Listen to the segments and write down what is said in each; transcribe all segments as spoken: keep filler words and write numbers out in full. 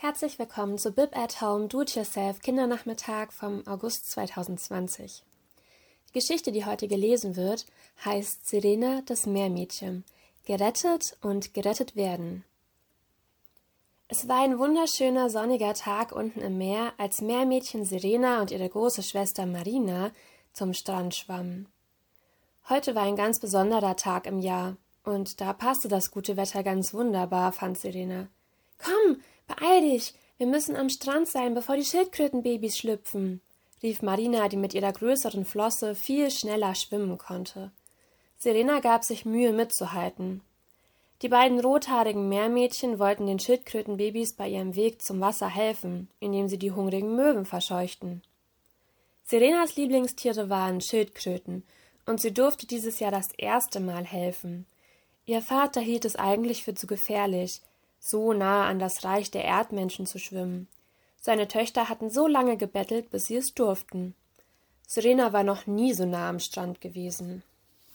Herzlich willkommen zu Bib at Home Do-it-yourself Kindernachmittag vom August zweitausendzwanzig. Die Geschichte, die heute gelesen wird, heißt Serena, das Meermädchen. Gerettet und gerettet werden. Es war ein wunderschöner sonniger Tag unten im Meer, als Meermädchen Serena und ihre große Schwester Marina zum Strand schwammen. Heute war ein ganz besonderer Tag im Jahr und da passte das gute Wetter ganz wunderbar, fand Serena. »Komm, beeil dich, wir müssen am Strand sein, bevor die Schildkrötenbabys schlüpfen«, rief Marina, die mit ihrer größeren Flosse viel schneller schwimmen konnte. Serena gab sich Mühe mitzuhalten. Die beiden rothaarigen Meermädchen wollten den Schildkrötenbabys bei ihrem Weg zum Wasser helfen, indem sie die hungrigen Möwen verscheuchten. Serenas Lieblingstiere waren Schildkröten, und sie durfte dieses Jahr das erste Mal helfen. Ihr Vater hielt es eigentlich für zu gefährlich, so nah an das Reich der Erdmenschen zu schwimmen. Seine Töchter hatten so lange gebettelt, bis sie es durften. Serena war noch nie so nah am Strand gewesen.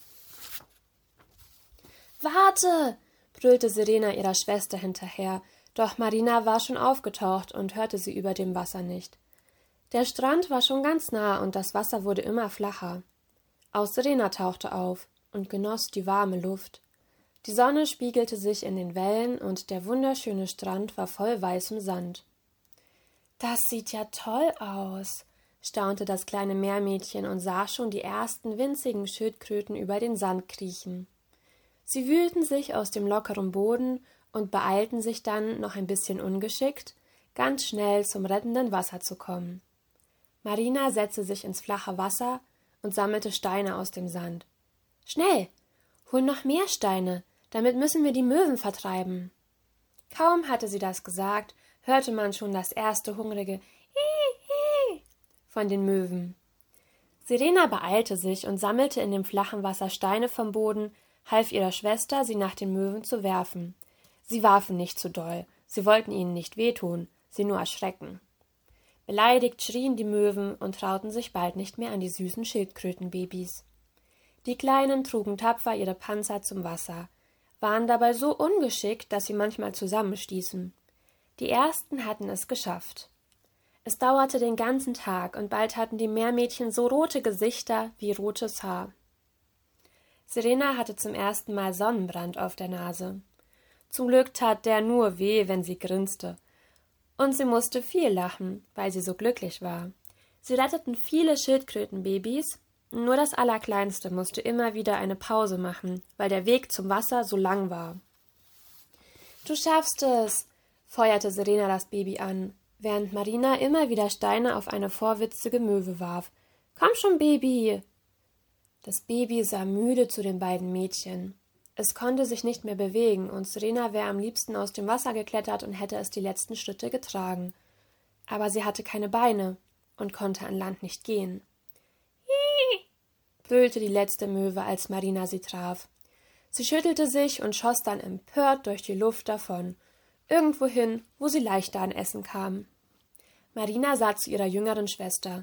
»Warte!« brüllte Serena ihrer Schwester hinterher, doch Marina war schon aufgetaucht und hörte sie über dem Wasser nicht. Der Strand war schon ganz nah und das Wasser wurde immer flacher. Auch Serena tauchte auf und genoss die warme Luft. Die Sonne spiegelte sich in den Wellen und der wunderschöne Strand war voll weißem Sand. »Das sieht ja toll aus«, staunte das kleine Meermädchen und sah schon die ersten winzigen Schildkröten über den Sand kriechen. Sie wühlten sich aus dem lockeren Boden und beeilten sich dann, noch ein bisschen ungeschickt, ganz schnell zum rettenden Wasser zu kommen. Marina setzte sich ins flache Wasser und sammelte Steine aus dem Sand. »Schnell, hol noch mehr Steine, damit müssen wir die Möwen vertreiben.« Kaum hatte sie das gesagt, hörte man schon das erste hungrige Hi-hi von den Möwen. Serena beeilte sich und sammelte in dem flachen Wasser Steine vom Boden, half ihrer Schwester, sie nach den Möwen zu werfen. Sie warfen nicht zu doll, sie wollten ihnen nicht wehtun, sie nur erschrecken. Beleidigt schrien die Möwen und trauten sich bald nicht mehr an die süßen Schildkrötenbabys. Die Kleinen trugen tapfer ihre Panzer zum Wasser, waren dabei so ungeschickt, dass sie manchmal zusammenstießen. Die Ersten hatten es geschafft. Es dauerte den ganzen Tag, und bald hatten die Meermädchen so rote Gesichter wie rotes Haar. Serena hatte zum ersten Mal Sonnenbrand auf der Nase. Zum Glück tat der nur weh, wenn sie grinste. Und sie musste viel lachen, weil sie so glücklich war. Sie retteten viele Schildkrötenbabys, nur das Allerkleinste musste immer wieder eine Pause machen, weil der Weg zum Wasser so lang war. »Du schaffst es«, feuerte Serena das Baby an, während Marina immer wieder Steine auf eine vorwitzige Möwe warf. »Komm schon, Baby!« Das Baby sah müde zu den beiden Mädchen. Es konnte sich nicht mehr bewegen, und Serena wäre am liebsten aus dem Wasser geklettert und hätte es die letzten Schritte getragen. Aber sie hatte keine Beine und konnte an Land nicht gehen. »Hi«, brüllte die letzte Möwe, als Marina sie traf. Sie schüttelte sich und schoss dann empört durch die Luft davon, irgendwohin, wo sie leichter an Essen kam. Marina sah zu ihrer jüngeren Schwester.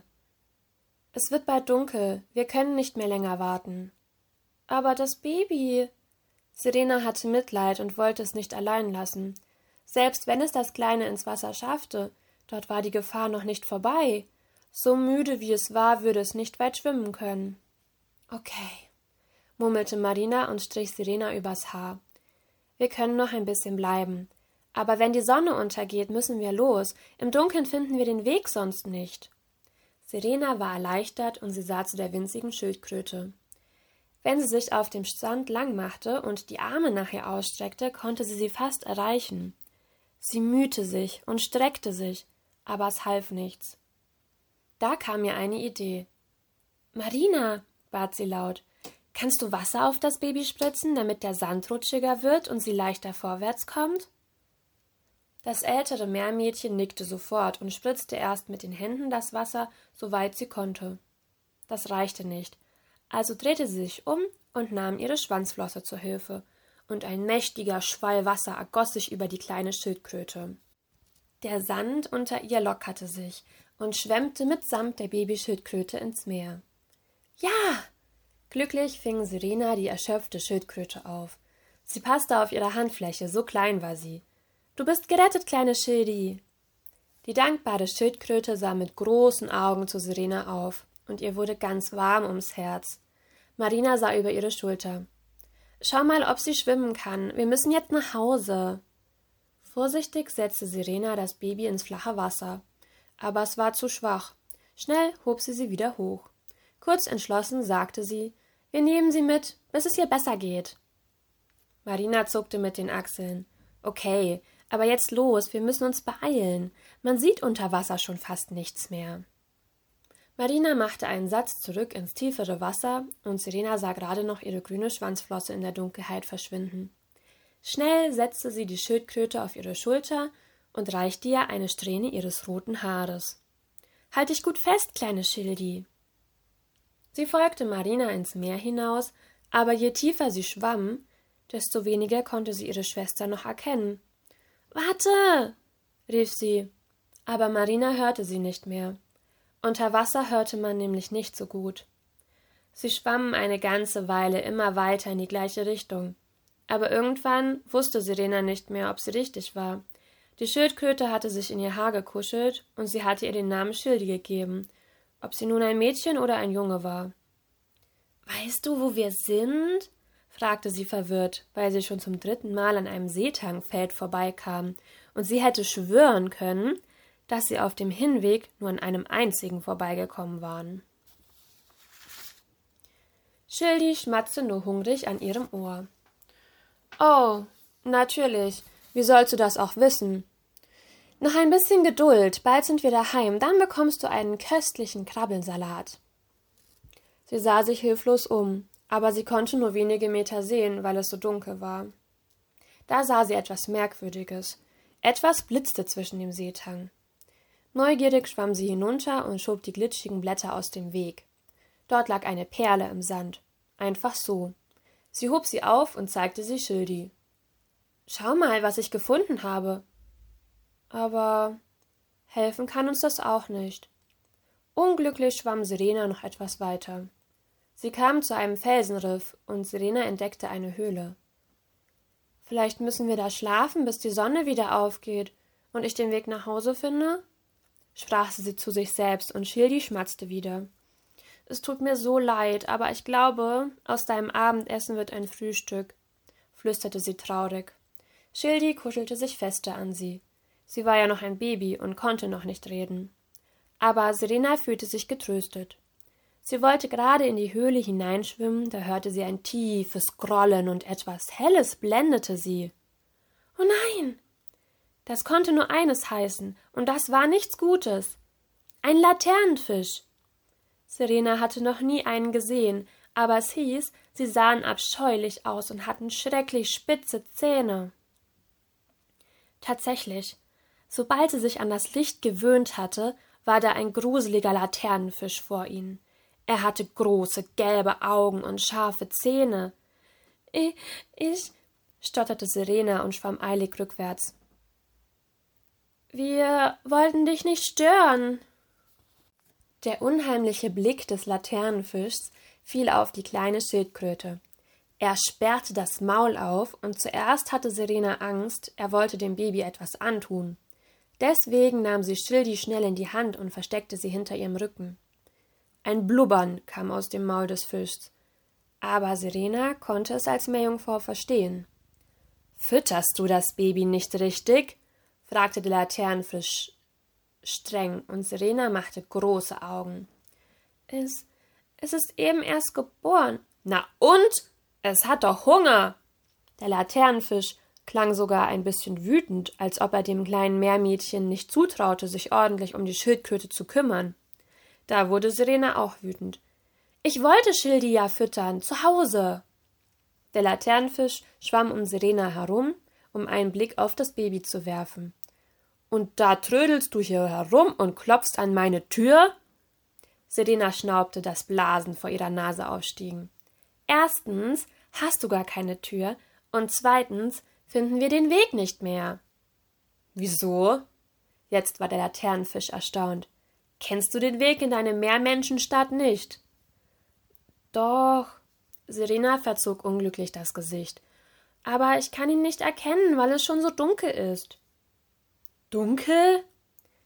»Es wird bald dunkel, wir können nicht mehr länger warten.« »Aber das Baby...« Serena hatte Mitleid und wollte es nicht allein lassen. Selbst wenn es das Kleine ins Wasser schaffte, dort war die Gefahr noch nicht vorbei. So müde wie es war, würde es nicht weit schwimmen können. »Okay«, murmelte Marina und strich Serena übers Haar. »Wir können noch ein bisschen bleiben. Aber wenn die Sonne untergeht, müssen wir los. Im Dunkeln finden wir den Weg sonst nicht.« Serena war erleichtert und sie sah zu der winzigen Schildkröte. Wenn sie sich auf dem Sand lang machte und die Arme nach ihr ausstreckte, konnte sie sie fast erreichen. Sie mühte sich und streckte sich, aber es half nichts. Da kam ihr eine Idee. »Marina«, bat sie laut, »kannst du Wasser auf das Baby spritzen, damit der Sand rutschiger wird und sie leichter vorwärts kommt?« Das ältere Meermädchen nickte sofort und spritzte erst mit den Händen das Wasser, soweit sie konnte. Das reichte nicht, also drehte sie sich um und nahm ihre Schwanzflosse zur Hilfe, und ein mächtiger Schwall Wasser ergoss sich über die kleine Schildkröte. Der Sand unter ihr lockerte sich und schwemmte mitsamt der Babyschildkröte ins Meer. »Ja!« Glücklich fing Serena die erschöpfte Schildkröte auf. Sie passte auf ihre Handfläche, so klein war sie. »Du bist gerettet, kleine Schildi«, Die dankbare Schildkröte sah mit großen Augen zu Serena auf, und ihr wurde ganz warm ums Herz. Marina sah über ihre Schulter. »Schau mal, ob sie schwimmen kann. Wir müssen jetzt nach Hause.« Vorsichtig setzte Serena das Baby ins flache Wasser. Aber es war zu schwach. Schnell hob sie sie wieder hoch. Kurz entschlossen sagte sie, »Wir nehmen sie mit, bis es ihr besser geht.« Marina zuckte mit den Achseln. »Okay, aber jetzt los, wir müssen uns beeilen. Man sieht unter Wasser schon fast nichts mehr.« Marina machte einen Satz zurück ins tiefere Wasser, und Serena sah gerade noch ihre grüne Schwanzflosse in der Dunkelheit verschwinden. Schnell setzte sie die Schildkröte auf ihre Schulter und reichte ihr eine Strähne ihres roten Haares. »Halt dich gut fest, kleine Schildi!« Sie folgte Marina ins Meer hinaus, aber je tiefer sie schwamm, desto weniger konnte sie ihre Schwester noch erkennen. »Warte!« rief sie, aber Marina hörte sie nicht mehr. Unter Wasser hörte man nämlich nicht so gut. Sie schwammen eine ganze Weile immer weiter in die gleiche Richtung. Aber irgendwann wusste Serena nicht mehr, ob sie richtig war. Die Schildkröte hatte sich in ihr Haar gekuschelt und sie hatte ihr den Namen Schildi gegeben, ob sie nun ein Mädchen oder ein Junge war. »Weißt du, wo wir sind?« fragte sie verwirrt, weil sie schon zum dritten Mal an einem Seetangfeld vorbeikam und sie hätte schwören können, dass sie auf dem Hinweg nur an einem einzigen vorbeigekommen waren. Schildi schmatzte nur hungrig an ihrem Ohr. »Oh, natürlich. Wie sollst du das auch wissen? Noch ein bisschen Geduld, bald sind wir daheim, dann bekommst du einen köstlichen Krabbelsalat.« Sie sah sich hilflos um, aber sie konnte nur wenige Meter sehen, weil es so dunkel war. Da sah sie etwas Merkwürdiges. Etwas blitzte zwischen dem Seetang. Neugierig schwamm sie hinunter und schob die glitschigen Blätter aus dem Weg. Dort lag eine Perle im Sand. Einfach so. Sie hob sie auf und zeigte sie Schildi. »Schau mal, was ich gefunden habe.« Aber helfen kann uns das auch nicht. Unglücklich schwamm Serena noch etwas weiter. Sie kam zu einem Felsenriff und Serena entdeckte eine Höhle. »Vielleicht müssen wir da schlafen, bis die Sonne wieder aufgeht und ich den Weg nach Hause finde?« sprach sie zu sich selbst, und Schildi schmatzte wieder. »Es tut mir so leid, aber ich glaube, aus deinem Abendessen wird ein Frühstück«, flüsterte sie traurig. Schildi kuschelte sich fester an sie. Sie war ja noch ein Baby und konnte noch nicht reden. Aber Serena fühlte sich getröstet. Sie wollte gerade in die Höhle hineinschwimmen, da hörte sie ein tiefes Grollen und etwas Helles blendete sie. »Oh nein!« Das konnte nur eines heißen, und das war nichts Gutes. Ein Laternenfisch. Serena hatte noch nie einen gesehen, aber es hieß, sie sahen abscheulich aus und hatten schrecklich spitze Zähne. Tatsächlich, sobald sie sich an das Licht gewöhnt hatte, war da ein gruseliger Laternenfisch vor ihnen. Er hatte große, gelbe Augen und scharfe Zähne. Ich, ich, stotterte Serena und schwamm eilig rückwärts. »Wir wollten dich nicht stören.« Der unheimliche Blick des Laternenfischs fiel auf die kleine Schildkröte. Er sperrte das Maul auf, und zuerst hatte Serena Angst, er wollte dem Baby etwas antun. Deswegen nahm sie Schildi schnell in die Hand und versteckte sie hinter ihrem Rücken. Ein Blubbern kam aus dem Maul des Fischs, aber Serena konnte es als Meerjungfrau verstehen. »Fütterst du das Baby nicht richtig?« fragte der Laternenfisch streng, und Serena machte große Augen. Es, es ist eben erst geboren.« »Na und? Es hat doch Hunger!« Der Laternenfisch klang sogar ein bisschen wütend, als ob er dem kleinen Meermädchen nicht zutraute, sich ordentlich um die Schildkröte zu kümmern. Da wurde Serena auch wütend. »Ich wollte Schildi ja füttern, zu Hause!« Der Laternenfisch schwamm um Serena herum, um einen Blick auf das Baby zu werfen. »Und da trödelst du hier herum und klopfst an meine Tür?« Serena schnaubte, dass Blasen vor ihrer Nase aufstiegen. »Erstens hast du gar keine Tür und zweitens finden wir den Weg nicht mehr.« »Wieso?« Jetzt war der Laternenfisch erstaunt. »Kennst du den Weg in deine Meermenschenstadt nicht?« »Doch.« Serena verzog unglücklich das Gesicht. »Aber ich kann ihn nicht erkennen, weil es schon so dunkel ist.« »Dunkel?«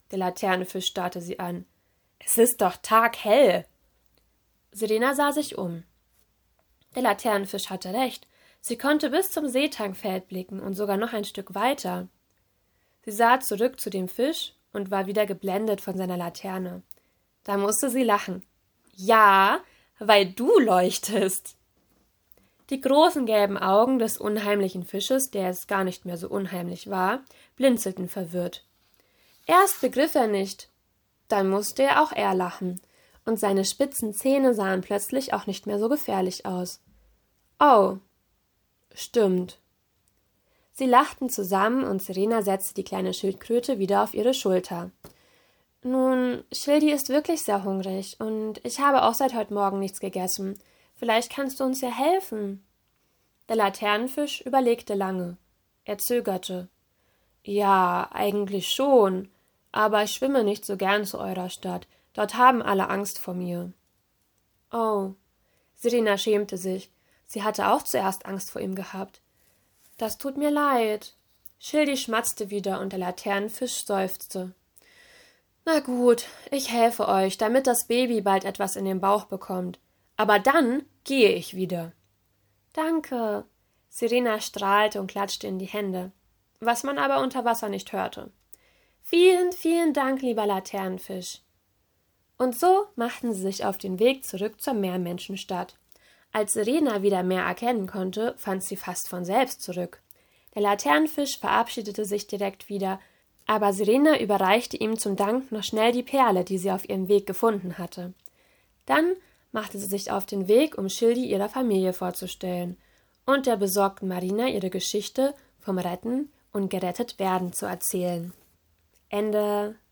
Der Laternenfisch starrte sie an. »Es ist doch taghell!« Sirena sah sich um. Der Laternenfisch hatte recht. Sie konnte bis zum Seetangfeld blicken und sogar noch ein Stück weiter. Sie sah zurück zu dem Fisch und war wieder geblendet von seiner Laterne. Da musste sie lachen. »Ja, weil du leuchtest!« Die großen gelben Augen des unheimlichen Fisches, der es gar nicht mehr so unheimlich war, blinzelten verwirrt. Erst begriff er nicht, dann musste er auch er lachen, und seine spitzen Zähne sahen plötzlich auch nicht mehr so gefährlich aus. »Oh, stimmt.« Sie lachten zusammen und Sirena setzte die kleine Schildkröte wieder auf ihre Schulter. »Nun, Schildi ist wirklich sehr hungrig und ich habe auch seit heute Morgen nichts gegessen. Vielleicht kannst du uns ja helfen.« Der Laternenfisch überlegte lange. Er zögerte. »Ja, eigentlich schon, aber ich schwimme nicht so gern zu eurer Stadt. Dort haben alle Angst vor mir.« »Oh.« Sirena schämte sich. Sie hatte auch zuerst Angst vor ihm gehabt. »Das tut mir leid.« Schildi schmatzte wieder und der Laternenfisch seufzte. »Na gut, ich helfe euch, damit das Baby bald etwas in den Bauch bekommt. Aber dann gehe ich wieder.« »Danke.« Sirena strahlte und klatschte in die Hände, was man aber unter Wasser nicht hörte. »Vielen, vielen Dank, lieber Laternenfisch.« Und so machten sie sich auf den Weg zurück zur Meermenschenstadt. Als Sirena wieder mehr erkennen konnte, fand sie fast von selbst zurück. Der Laternenfisch verabschiedete sich direkt wieder, aber Sirena überreichte ihm zum Dank noch schnell die Perle, die sie auf ihrem Weg gefunden hatte. Dann machte sie sich auf den Weg, um Schildi ihrer Familie vorzustellen und der besorgten Marina ihre Geschichte vom Retten und Gerettet werden zu erzählen. Ende.